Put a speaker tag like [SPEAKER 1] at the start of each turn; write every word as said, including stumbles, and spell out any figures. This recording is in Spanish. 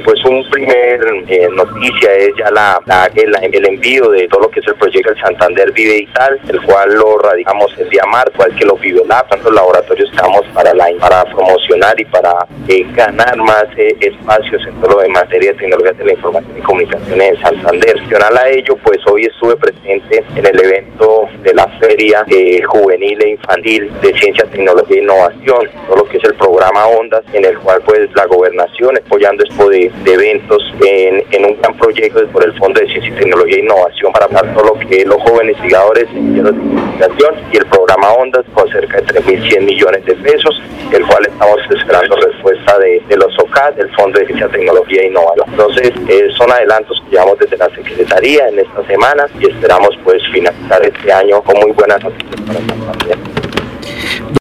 [SPEAKER 1] pues un primer eh, noticia es ya la, la, el, el envío de todo lo que es el proyecto del Santander Vive Digital, el cual lo radicamos el día martes, igual que lo Vive Lab, tantos laboratorios que estamos para, la, para promocionar y para eh, ganar más eh, espacios en todo lo de materia de tecnología de la información y comunicaciones en Santander. Adicional a ello, pues hoy estuve presente en el evento de la Feria eh, Juvenil e Infantil de Ciencia, Tecnología e Innovación, todo lo que es el programa Ondas, en el cual pues la gobernación apoyando expo de, de eventos en, en un gran proyecto por el Fondo de Ciencia, Tecnología e Innovación para dar todo lo que los jóvenes investigadores en de investigación, y el programa Ondas con cerca de tres mil cien millones de pesos, el cual estamos esperando respuesta de, de los O C A, del Fondo de Ciencia, Tecnología e Innovación. Entonces eh, son adelantos que llevamos desde la Secretaría en esta semana y esperamos pues finalizar este año con muy buenas noticias para Santander.